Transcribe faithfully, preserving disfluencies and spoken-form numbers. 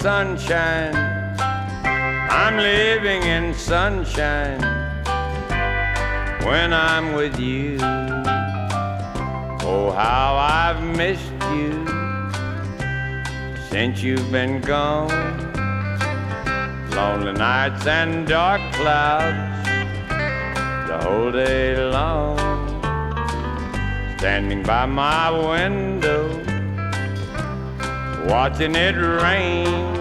sunshine. I'm living in sunshine when I'm with you. Oh, how I've missed you since you've been gone. Lonely nights and dark clouds the whole day long. Standing by my window, watching it rain.